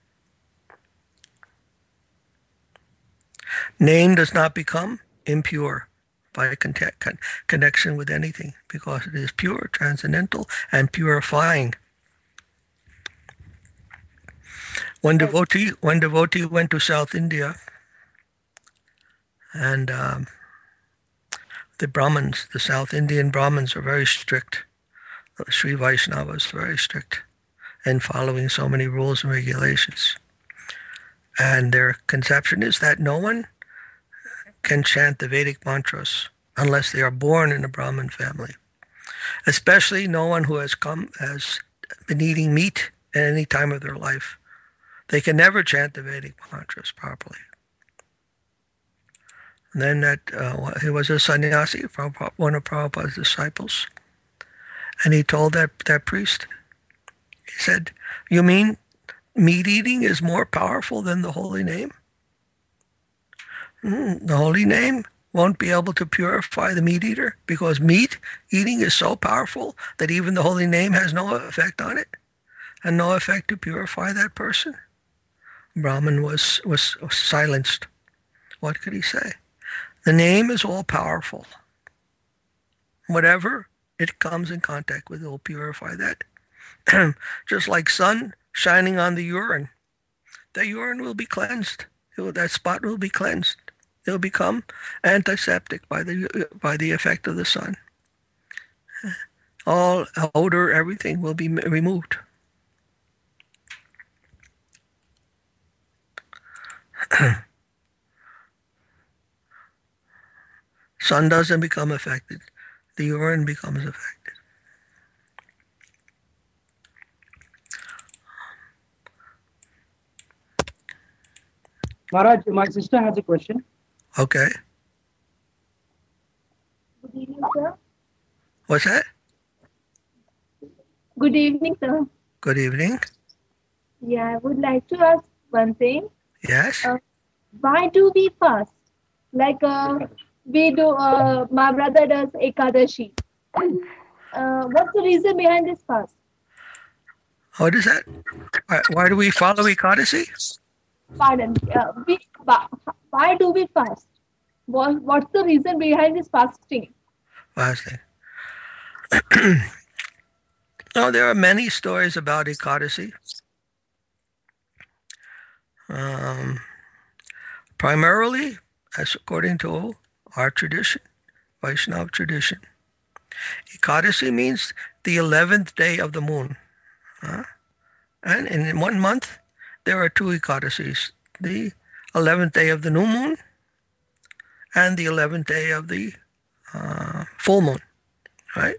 [SPEAKER 1] Name does not become impure by connection with anything, because it is pure, transcendental, and purifying. One devotee went to South India, and the South Indian Brahmins are very strict. Sri Vaishnavas are very strict in following so many rules and regulations. And their conception is that no one can chant the Vedic mantras unless they are born in a Brahmin family. Especially no one who has been eating meat at any time of their life. They can never chant the Vedic mantras properly. And then he was a sannyasi, one of Prabhupada's disciples. And he told that priest, he said, "You mean meat eating is more powerful than the holy name? The holy name won't be able to purify the meat eater, because meat eating is so powerful that even the holy name has no effect on it, and no effect to purify that person." Brahman was silenced. What could he say? The name is all powerful. Whatever it comes in contact with, it will purify that. Just like sun shining on the urine. The urine will be cleansed. That spot will be cleansed. It will become antiseptic by the effect of the sun. All odor, everything will be removed. Sun doesn't become affected. The urine becomes affected.
[SPEAKER 3] Maharaj, my sister has a question.
[SPEAKER 1] Okay.
[SPEAKER 4] Good evening, sir.
[SPEAKER 1] What's that?
[SPEAKER 4] Good evening, sir.
[SPEAKER 1] Good evening.
[SPEAKER 4] Yeah, I would like to ask one thing.
[SPEAKER 1] Yes?
[SPEAKER 4] Why do we fast? Like we do, my brother does Ekadashi. What's the reason behind this fast?
[SPEAKER 1] What is that? Why do we follow Ekadasi?
[SPEAKER 4] Pardon. Why do we fast? What's the reason behind this fasting?
[SPEAKER 1] Fasting. No, there are many stories about Ekadasi. Primarily, as according to our tradition, Vaishnava tradition, Ekadasi means the 11th day of the moon. And in 1 month, there are 2 Ekadasis. The 11th day of the new moon and the 11th day of the full moon, right?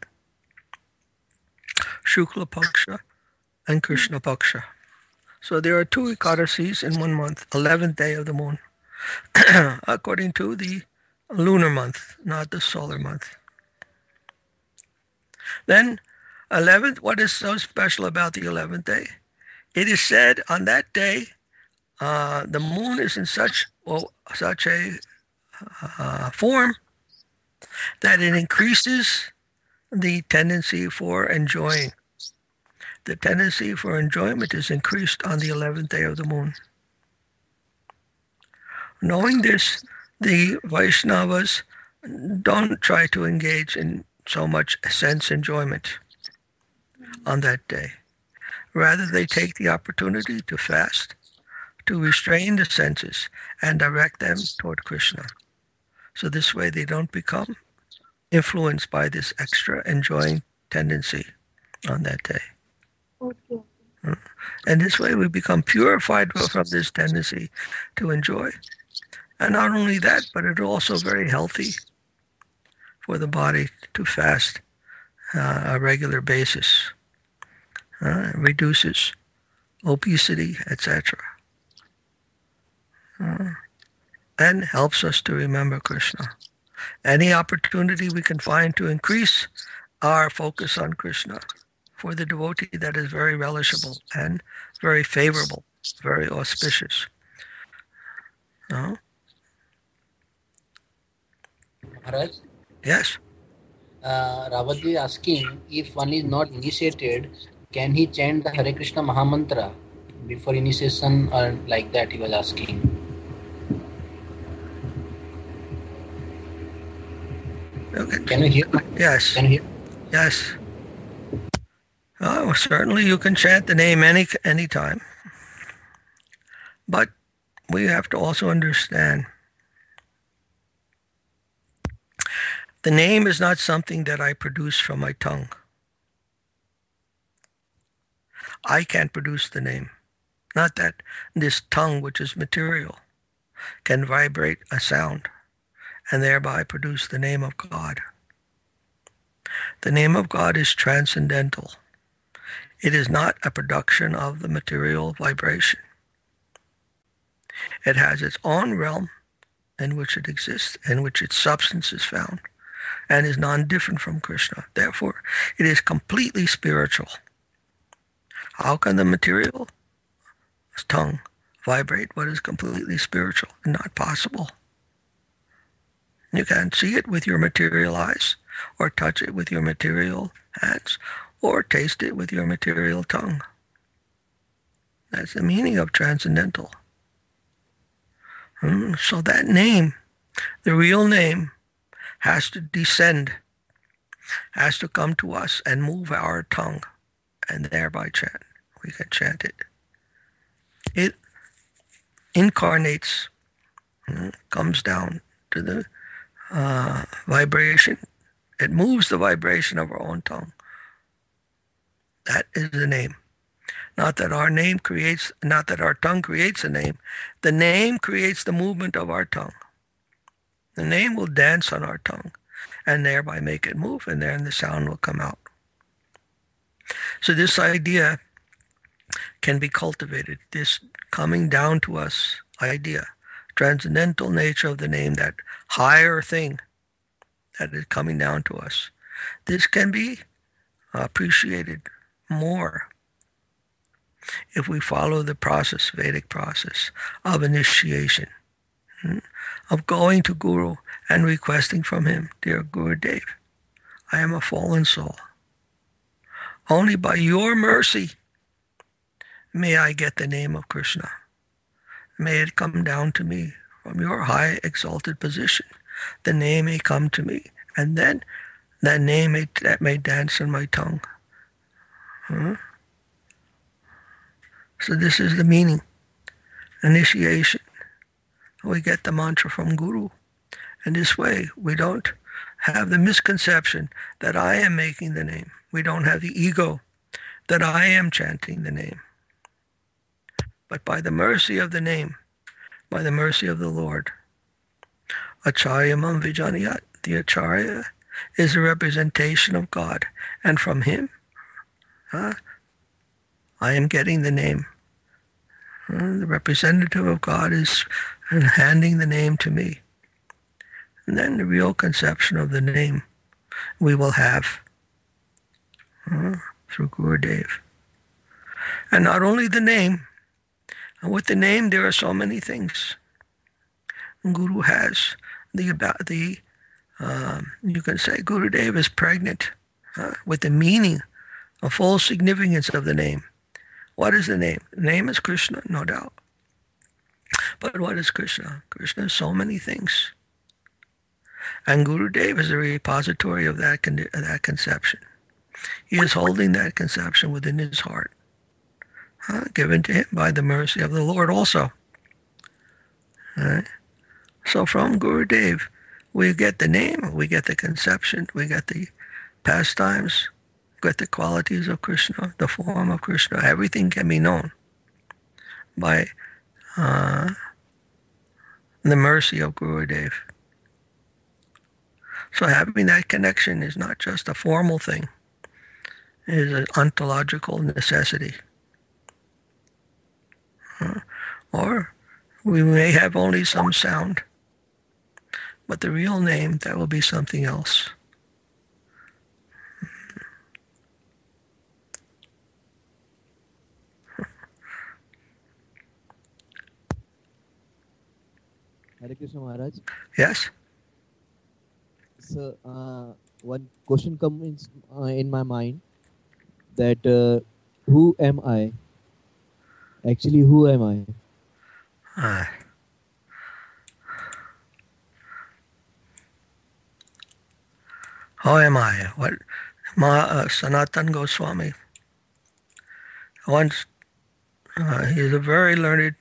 [SPEAKER 1] Shukla Paksha and Krishna Paksha. So there are 2 Ekadasis in 1 month, 11th day of the moon, according to the lunar month, not the solar month. Then 11th, what is so special about the 11th day? It is said on that day, the moon is in such a form that it increases the tendency for enjoying. The tendency for enjoyment is increased on the 11th day of the moon. Knowing this, the Vaishnavas don't try to engage in so much sense enjoyment on that day. Rather, they take the opportunity to fast, to restrain the senses and direct them toward Krishna. So this way they don't become influenced by this extra enjoying tendency on that day.
[SPEAKER 4] Okay.
[SPEAKER 1] And this way we become purified from this tendency to enjoy. And not only that, but it's also very healthy for the body to fast a regular basis. It reduces obesity, etc. And helps us to remember Krishna. Any opportunity we can find to increase our focus on Krishna for the devotee, that is very relishable and very favorable, very auspicious. No?
[SPEAKER 2] Maharaj,
[SPEAKER 1] Yes.
[SPEAKER 2] Rawatji asking, if one is not initiated, can he chant the Hare Krishna Mahamantra before initiation or like that? He was asking.
[SPEAKER 1] Okay.
[SPEAKER 2] Can you hear?
[SPEAKER 1] Yes.
[SPEAKER 2] Can you hear?
[SPEAKER 1] Yes. Oh, certainly you can chant the name any time. But we have to also understand the name is not something that I produce from my tongue. I can't produce the name. Not that this tongue, which is material, can vibrate a sound and thereby produce the name of God. The name of God is transcendental. It is not a production of the material vibration. It has its own realm in which it exists, in which its substance is found, and is non-different from Krishna. Therefore, it is completely spiritual. How can the material tongue vibrate what is completely spiritual? Not possible. You can't see it with your material eyes, or touch it with your material hands, or taste it with your material tongue. That's the meaning of transcendental. So that name, the real name, has to descend, has to come to us and move our tongue, and thereby chant. We can chant it. It incarnates, comes down to the vibration. It moves the vibration of our own tongue. That is the name. Not that our tongue creates a name. The name creates the movement of our tongue. The name will dance on our tongue and thereby make it move, and then the sound will come out. So this idea can be cultivated, this coming down to us idea, transcendental nature of the name, that higher thing that is coming down to us. This can be appreciated more if we follow the process, Vedic process of initiation, of going to Guru and requesting from him, dear Gurudev, I am a fallen soul. Only by your mercy may I get the name of Krishna. May it come down to me from your high exalted position. The name may come to me, and then that name may dance on my tongue. So this is the meaning. Initiation. We get the mantra from Guru. And this way, we don't have the misconception that I am making the name. We don't have the ego that I am chanting the name. But by the mercy of the name, by the mercy of the Lord, Acharya Mam Vijaniyat, the Acharya is a representation of God. And from him, I am getting the name. The representative of God is handing the name to me. And then the real conception of the name we will have through Gurudev. And not only the name, and with the name there are so many things. Guru has you can say Gurudev is pregnant with the meaning, a full significance of the name. What is the name? The name is Krishna, no doubt. But what is Krishna? Krishna is so many things. And Gurudev is a repository of that conception. He is holding that conception within his heart, given to him by the mercy of the Lord also. Right? So from Gurudev, we get the name, we get the conception, we get the pastimes, with the qualities of Krishna, the form of Krishna. Everything can be known by the mercy of Gurudev. So having that connection is not just a formal thing, it is an ontological necessity. Or we may have only some sound, but the real name, that will be something else.
[SPEAKER 3] Hare Krishna Maharaj.
[SPEAKER 1] Yes?
[SPEAKER 3] So, one question comes in my mind that who am I? Actually, who am I?
[SPEAKER 1] Who am I? What? Sanatan Goswami. Once, he's a very learned.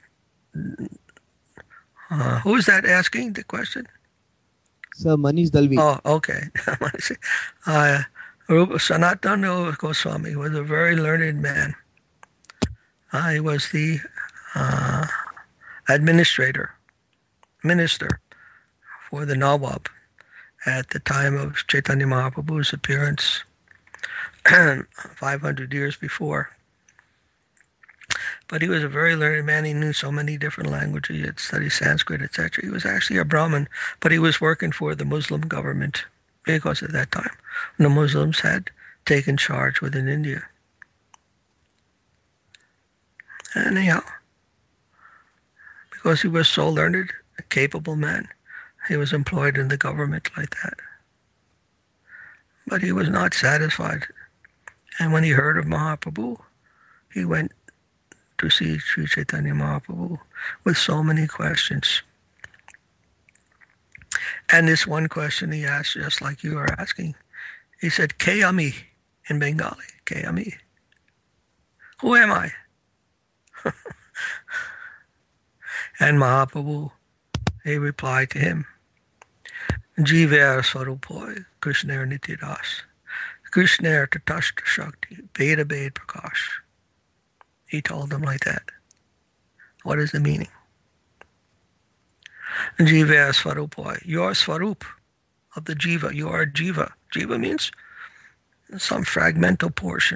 [SPEAKER 1] Who is that asking the question?
[SPEAKER 3] Sir, Manish Dalvi.
[SPEAKER 1] Oh, okay. Sanatana Goswami was a very learned man. He was the minister for the Nawab at the time of Chaitanya Mahaprabhu's appearance 500 years before. But he was a very learned man. He knew so many different languages. He had studied Sanskrit, etc. He was actually a Brahmin, but he was working for the Muslim government because at that time the Muslims had taken charge within India. Anyhow, because he was so learned, a capable man, he was employed in the government like that. But he was not satisfied. And when he heard of Mahaprabhu, he went to see Sri Chaitanya Mahaprabhu with so many questions. And this one question he asked, just like you are asking, he said, Ke ami, in Bengali, Ke ami. Who am I? And Mahaprabhu, he replied to him, Jiver Swarupoy, Krishner Nityadas, Krishner Tatashta Shakti, Veda Ved Prakash. He told them like that. What is the meaning? Jiva Swarupoy. Your Swarup of the Jiva. You are Jiva. Jiva means some fragmental portion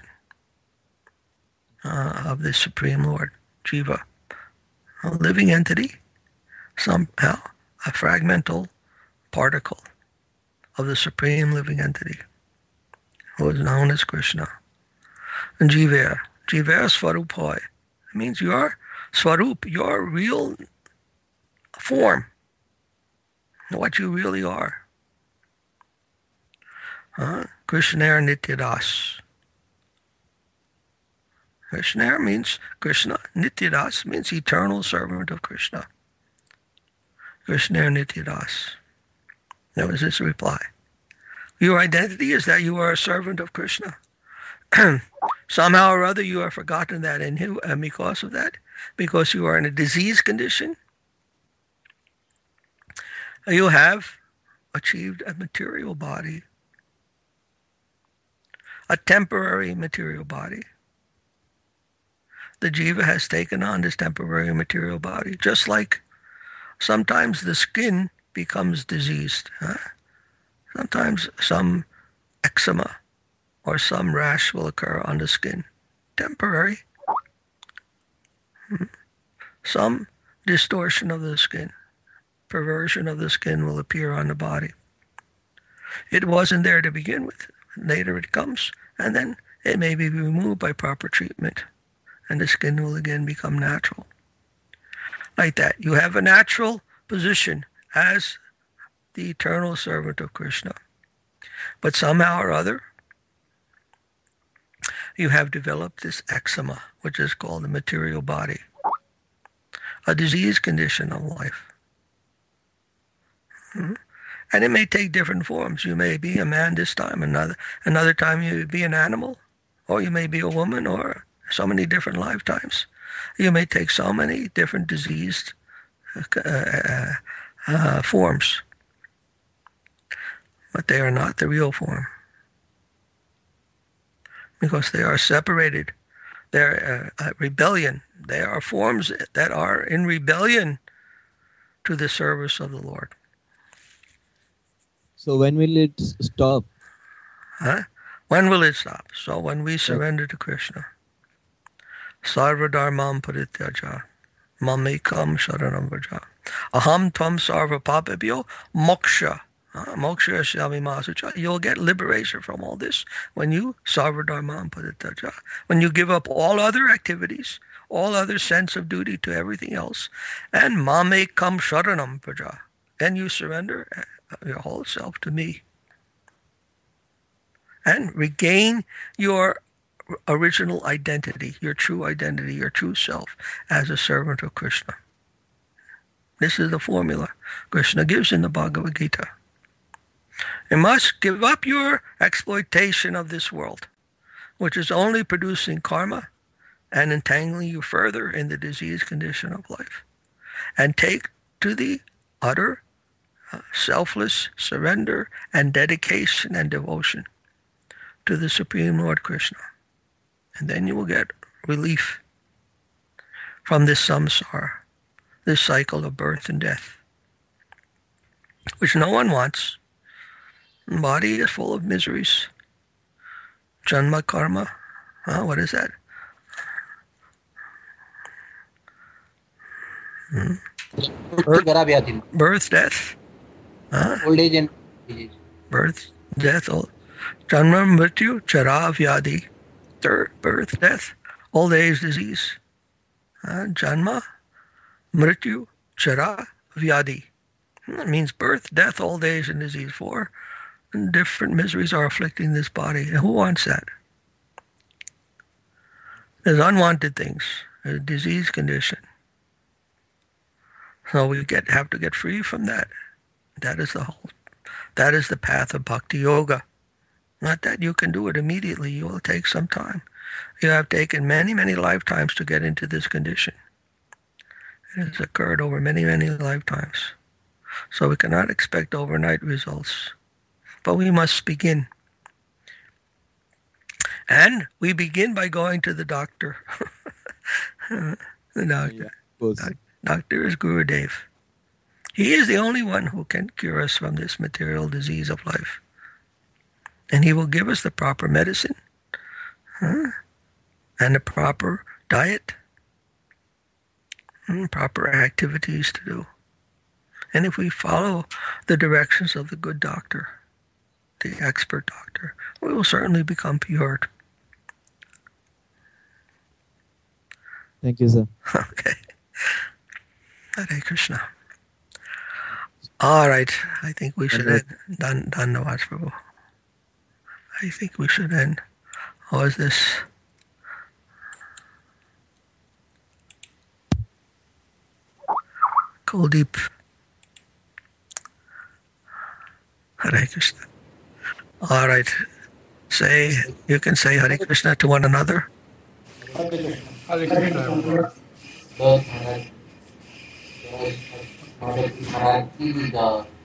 [SPEAKER 1] of the Supreme Lord. Jiva. A living entity. Somehow a fragmental particle of the Supreme Living Entity who is known as Krishna. And Jiva. Jiva Swarupoy. It means your Swarup, your real form, what you really are. Krishna Nityadas. Krishna means Krishna. Nityadas means eternal servant of Krishna. Krishna Nityadas. That was his reply. Your identity is that you are a servant of Krishna. Somehow or other you have forgotten that, and because of that, because you are in a disease condition, you have achieved a material body, a temporary material body. The jiva has taken on this temporary material body, just like sometimes the skin becomes diseased. Sometimes some eczema or some rash will occur on the skin. Temporary. Some distortion of the skin, perversion of the skin will appear on the body. It wasn't there to begin with. Later it comes, and then it may be removed by proper treatment, and the skin will again become natural. Like that. You have a natural position as the eternal servant of Krishna. But somehow or other, you have developed this eczema, which is called the material body, a disease condition of life. And it may take different forms. You may be a man this time, another time you may be an animal, or you may be a woman, or so many different lifetimes. You may take so many different diseased forms, but they are not the real form. because they are separated. They're rebellion. They are forms that are in rebellion to the service of the Lord.
[SPEAKER 3] So when will it stop?
[SPEAKER 1] When will it stop? So when we surrender to Krishna. Sarva dharmam parityaja mamekam sharanam vraja aham tvam sarva papabhyo moksha moksha shyami masucha. You'll get liberation from all this when you sarva dharmam parityaja, when you give up all other activities, all other sense of duty to everything else, and mamekam sharanam vraja, and you surrender your whole self to me and regain your original identity, your true identity, your true self as a servant of Krishna. This is the formula Krishna gives in the Bhagavad Gita. You must give up your exploitation of this world, which is only producing karma and entangling you further in the diseased condition of life, and take to the utter selfless surrender and dedication and devotion to the Supreme Lord Krishna. And then you will get relief from this samsara, this cycle of birth and death, which no one wants. The body is full of miseries. Janma karma, what is that? Birth, death.
[SPEAKER 2] Old age and disease.
[SPEAKER 1] Birth, death, Janma, mrityu, chara, vyadi. Birth, death, old age, disease. Janma, mrityu, chara, vyadi. That means birth, death, old age, and disease. 4 different miseries are afflicting this body. And who wants that? There's unwanted things, a disease condition. So we have to get free from that. That is the path of bhakti yoga. Not that you can do it immediately. You will take some time. You have taken many, many lifetimes to get into this condition. It has occurred over many, many lifetimes. So we cannot expect overnight results. But we must begin. And we begin by going to the doctor. The doctor.
[SPEAKER 3] Yeah,
[SPEAKER 1] Doctor is Gurudev. He is the only one who can cure us from this material disease of life. And he will give us the proper medicine and the proper diet and proper activities to do. And if we follow the directions of the good doctor, the expert doctor, we will certainly become cured.
[SPEAKER 3] Thank you, sir.
[SPEAKER 1] Okay. Hare Krishna. All right. I think we should end. Dhanyavad, Prabhu. I think we should end. How is this? Kuldeep. Hare Krishna. All right. You can say Hare Krishna to one another.
[SPEAKER 5] Hare Krishna.
[SPEAKER 2] Maharaj ki